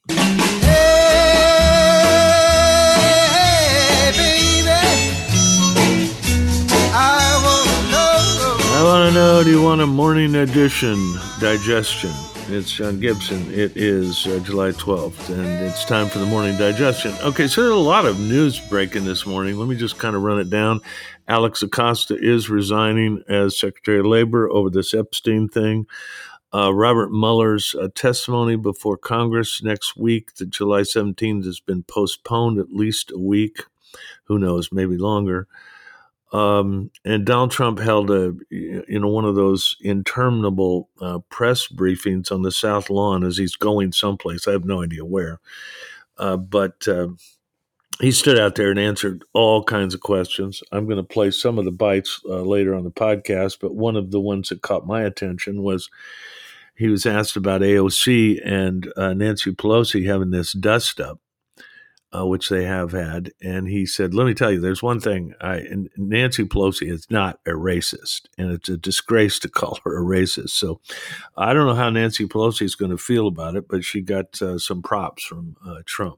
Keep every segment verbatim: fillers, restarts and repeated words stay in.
Hey, baby, I wanna know. I want to know, do you want a morning edition digestion? It's John Gibson. It is uh, July twelfth, and it's time for the morning digestion. Okay, so there's a lot of news breaking this morning. Let me just kind of run it down. Alex Acosta is resigning as Secretary of Labor over this Epstein thing. Uh, Robert Mueller's uh, testimony before Congress next week, the July seventeenth, has been postponed at least a week. Who knows, maybe longer. Um, and Donald Trump held a, you know, one of those interminable uh, press briefings on the South Lawn as he's going someplace. I have no idea where. Uh, but uh, he stood out there and answered all kinds of questions. I'm going to play some of the bites uh, later on the podcast, but one of the ones that caught my attention was he was asked about A O C and uh, Nancy Pelosi having this dust-up. Uh, which they have had, and he said, let me tell you, there's one thing, I, and Nancy Pelosi is not a racist, and it's a disgrace to call her a racist. So I don't know how Nancy Pelosi is going to feel about it, but she got uh, some props from uh, Trump.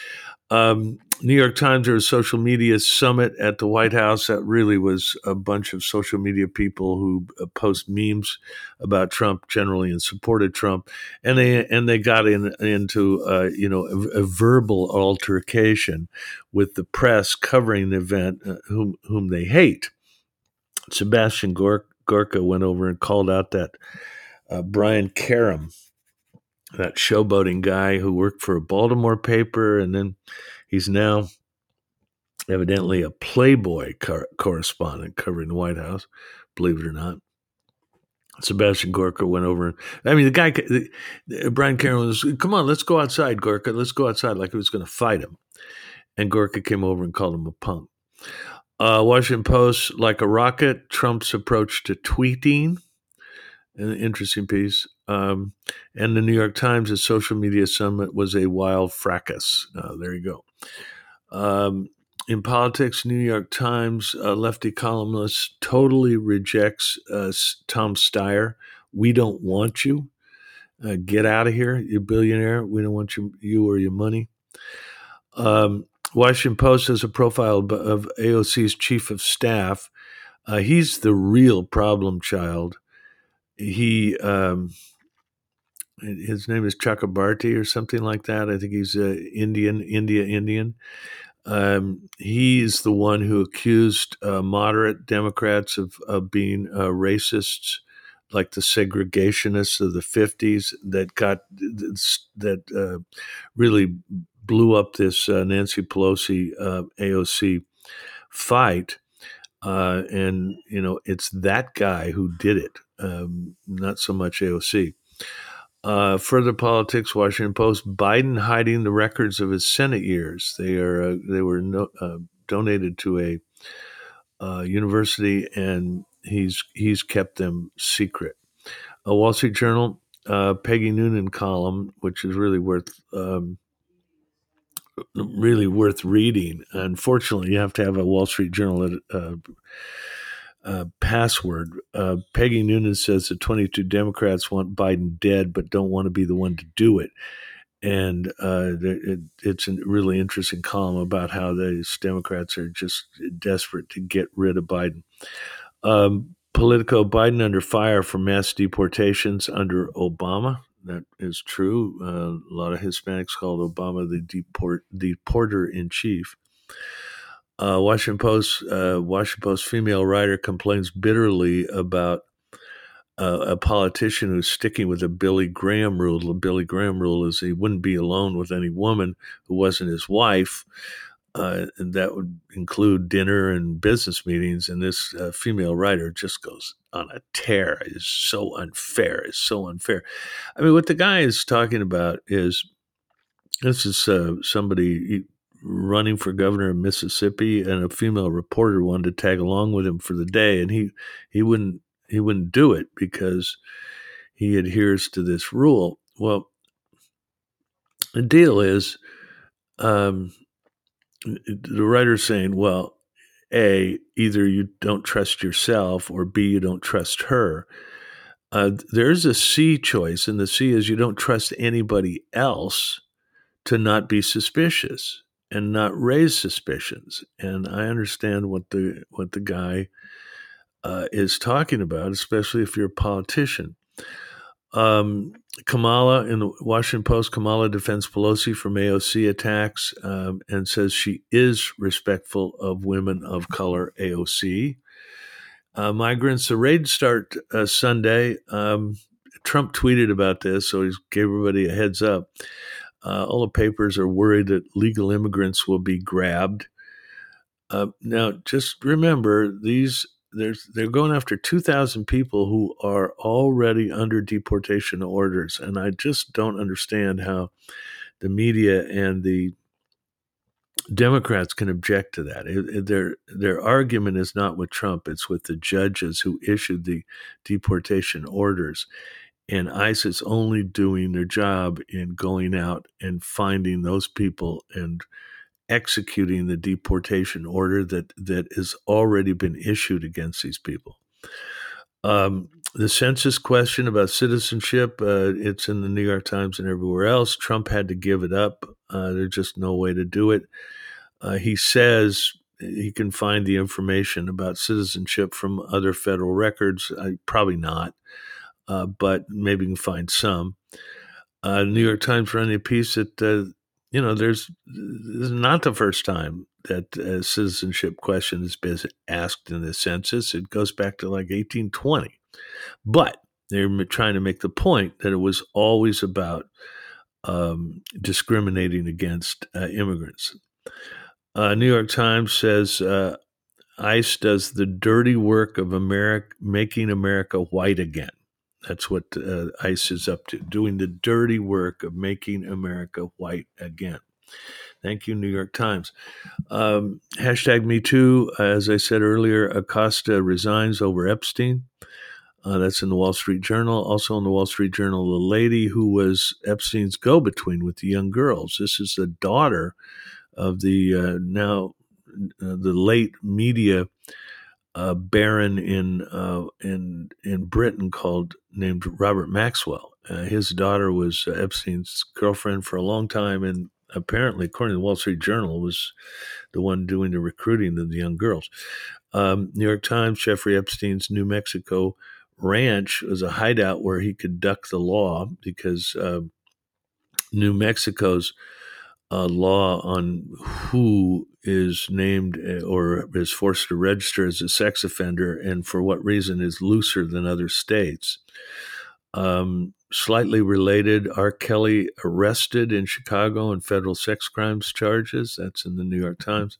Um, New York Times, there was a social media summit at the White House. That really was a bunch of social media people who uh, post memes about Trump generally and supported Trump, and they and they got in into uh, you know a, a verbal altercation with the press covering the event, uh, whom whom they hate. Sebastian Gor- Gorka went over and called out that uh, Brian Karem, that showboating guy who worked for a Baltimore paper, and then he's now evidently a Playboy cor- correspondent covering the White House, believe it or not. Sebastian Gorka went over. I mean, the guy, the, the, Brian Karem was, come on, let's go outside, Gorka. Let's go outside, like he was going to fight him. And Gorka came over and called him a punk. Uh, Washington Post, like a rocket, Trump's approach to tweeting. An interesting piece. Um, and the New York Times, the social media summit was a wild fracas. Uh, there you go. Um, in politics, New York Times uh, lefty columnist totally rejects uh, Tom Steyer. We don't want you. Uh, get out of here, you billionaire. We don't want you, you or your money. Um, Washington Post has a profile of A O C's chief of staff. Uh, he's the real problem child. He, um, his name is Chakrabarti or something like that. I think he's uh, Indian, India Indian. Um, he's the one who accused uh, moderate Democrats of, of being uh, racists, like the segregationists of the fifties that got that uh, really blew up this uh, Nancy Pelosi uh, A O C fight. Uh, and, you know, it's that guy who did it, um, not so much A O C. Uh, further politics, Washington Post, Biden hiding the records of his Senate years. They are uh, they were no, uh, donated to a uh, university, and he's he's kept them secret. A Wall Street Journal, uh, Peggy Noonan column, which is really worth um, really worth reading. Unfortunately, you have to have a Wall Street Journal uh, uh, password. Uh, Peggy Noonan says that twenty-two Democrats want Biden dead, but don't want to be the one to do it. And uh, it, it's a really interesting column about how these Democrats are just desperate to get rid of Biden. Um, Politico, Biden under fire for mass deportations under Obama. That is true. Uh, a lot of Hispanics called Obama the deport, deporter in chief. Uh, Washington Post, uh, Washington Post female writer complains bitterly about uh, a politician who's sticking with the Billy Graham rule. The Billy Graham rule is he wouldn't be alone with any woman who wasn't his wife, uh, and that would include dinner and business meetings. And this uh, female writer just goes on a tear. It's so unfair. It's so unfair. I mean, what the guy is talking about is this is uh, somebody running for governor of Mississippi, and a female reporter wanted to tag along with him for the day, and he he wouldn't he wouldn't do it because he adheres to this rule. Well, the deal is, um, the writer's saying, well, A, either you don't trust yourself, or B, you don't trust her. Uh, there's a C choice, and the C is you don't trust anybody else. to not be suspicious and not raise suspicions. And I understand what the what the guy uh, is talking about, especially if you're a politician. Um, Kamala in the Washington Post, Kamala defends Pelosi from A O C attacks um, and says she is respectful of women of color, A O C. Uh, migrants, the raid start uh, Sunday. Um, Trump tweeted about this, so he gave everybody a heads up. Uh, all the papers are worried that legal immigrants will be grabbed. Uh, now, just remember, these there's, they're going after two thousand people who are already under deportation orders, and I just don't understand how the media and the Democrats can object to that. It, it, their their argument is not with Trump; it's with the judges who issued the deportation orders. And ICE is only doing their job in going out and finding those people and executing the deportation order that, that has already been issued against these people. Um, the census question about citizenship, uh, it's in the New York Times and everywhere else. Trump had to give it up. Uh, there's just no way to do it. Uh, he says he can find the information about citizenship from other federal records. I, probably not. Uh, but maybe you can find some. Uh, New York Times running a piece that, uh, you know, there's this is not the first time that a citizenship question has been asked in the census. It goes back to like eighteen twenty. But they're trying to make the point that it was always about um, discriminating against uh, immigrants. Uh, New York Times says uh, ICE does the dirty work of America, making America white again. That's what uh, ICE is up to, doing the dirty work of making America white again. Thank you, New York Times. Um, hashtag Me Too. As I said earlier, Acosta resigns over Epstein. Uh, that's in the Wall Street Journal. Also in the Wall Street Journal, the lady who was Epstein's go-between with the young girls. This is the daughter of the uh, now uh, the late media Uh, baron in uh, in in Britain called named Robert Maxwell. Uh, his daughter was uh, Epstein's girlfriend for a long time, and apparently, according to the Wall Street Journal, was the one doing the recruiting of the young girls. Um, New York Times: Jeffrey Epstein's New Mexico ranch was a hideout where he could duck the law because uh, New Mexico's uh, law on who is named or is forced to register as a sex offender and for what reason is looser than other states. Um, slightly related, R. Kelly arrested in Chicago on federal sex crimes charges. That's in the New York Times.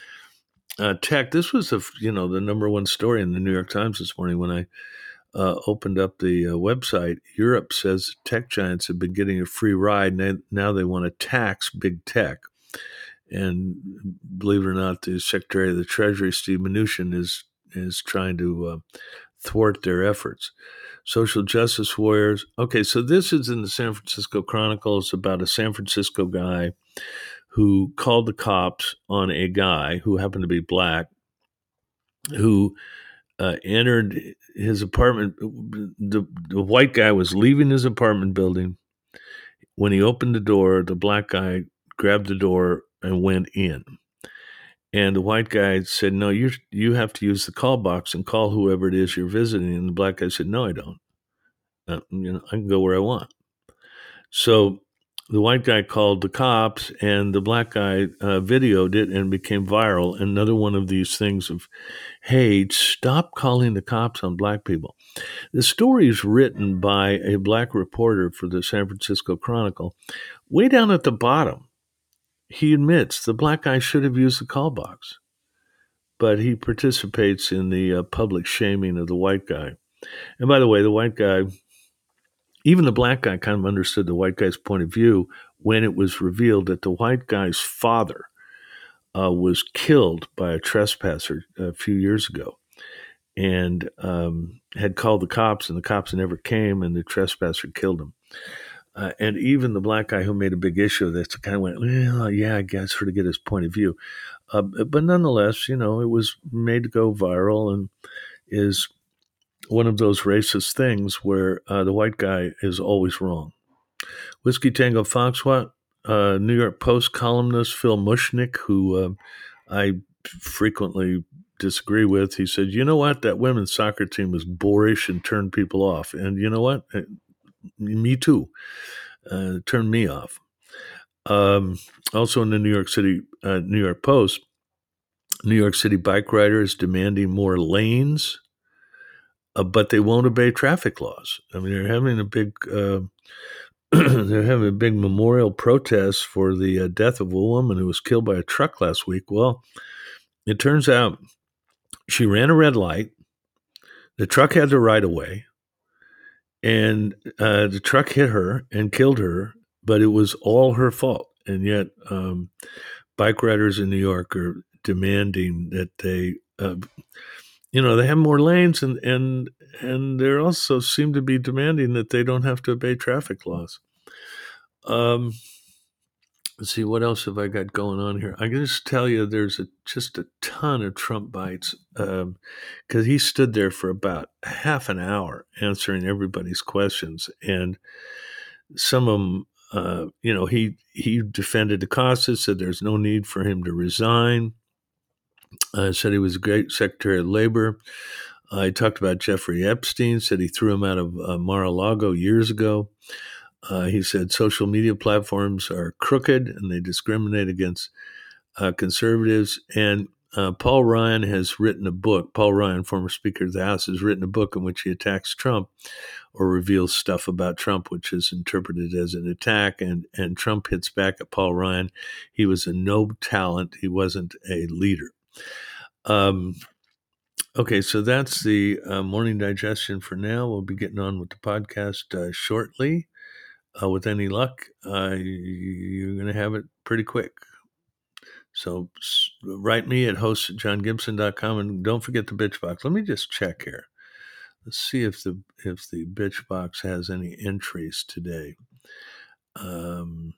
Uh, tech, this was, a, you know, the number one story in the New York Times this morning when I uh, opened up the uh, website. Europe says tech giants have been getting a free ride. And now they want to tax big tech. And believe it or not, the Secretary of the Treasury, Steve Mnuchin, is is trying to uh, thwart their efforts. Social justice warriors. Okay, so this is in the San Francisco Chronicle. It's about a San Francisco guy who called the cops on a guy who happened to be black, who uh, entered his apartment. The, the white guy was leaving his apartment building. When he opened the door, the black guy grabbed the door and went in. And the white guy said, no, you you have to use the call box and call whoever it is you're visiting. And the black guy said, no, I don't. Uh, you know, I can go where I want. So the white guy called the cops, and the black guy uh, videoed it and became viral. Another one of these things of, hey, stop calling the cops on black people. The story is written by a black reporter for the San Francisco Chronicle. Way down at the bottom, he admits the black guy should have used the call box, but he participates in the uh, public shaming of the white guy. And by the way, the white guy, even the black guy kind of understood the white guy's point of view when it was revealed that the white guy's father uh, was killed by a trespasser a few years ago and um, had called the cops, and the cops never came, and the trespasser killed him. Uh, and even the black guy who made a big issue of this kind of went, well, yeah, I guess, for to get his point of view. Uh, but nonetheless, you know, it was made to go viral and is one of those racist things where uh, the white guy is always wrong. Whiskey Tango Foxtrot, uh, New York Post columnist Phil Mushnick, who uh, I frequently disagree with. He said, you know what? That women's soccer team was boorish and turned people off. And you know what? Uh, Me too. Uh, turned me off. Um, also in the New York City, uh, New York Post, New York City bike riders demanding more lanes, uh, but they won't obey traffic laws. I mean, they're having a big, uh, they're having a big memorial protest for the uh, death of a woman who was killed by a truck last week. Well, it turns out she ran a red light. The truck had the right of way, and uh, the truck hit her and killed her, but it was all her fault. And yet, um, bike riders in New York are demanding that they, uh, you know, they have more lanes, and and and they also seem to be demanding that they don't have to obey traffic laws. Um, let's see, what else have I got going on here? I can just tell you, there's a, just a ton of Trump bites because um, he stood there for about half an hour answering everybody's questions, and some of them. Uh, you know, he he defended Acosta, said there's no need for him to resign. Uh, said he was a great Secretary of Labor. Uh, he talked about Jeffrey Epstein, said he threw him out of uh, Mar-a-Lago years ago. Uh, he said social media platforms are crooked and they discriminate against uh, conservatives. And uh, Paul Ryan has written a book. Paul Ryan, former Speaker of the House, has written a book in which he attacks Trump or reveals stuff about Trump, which is interpreted as an attack. And, and Trump hits back at Paul Ryan. He was a no talent. He wasn't a leader. Um, okay, so that's the uh, morning digestion for now. We'll be getting on with the podcast uh, shortly. Uh, with any luck, uh, you're going to have it pretty quick. So s- write me at host at john gibson dot com, and don't forget the bitch box. Let me just check here. Let's see if the if the bitch box has any entries today. Um,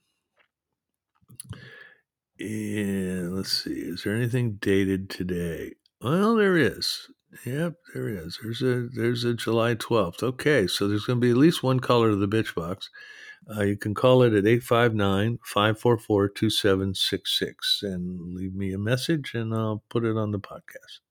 yeah, let's see. Is there anything dated today? Well, there is. Yep, there is. There's a there's a July twelfth. Okay, so there's going to be at least one caller to the bitch box. Uh, you can call it at eight five nine, five four four, two seven six six and leave me a message, and I'll put it on the podcast.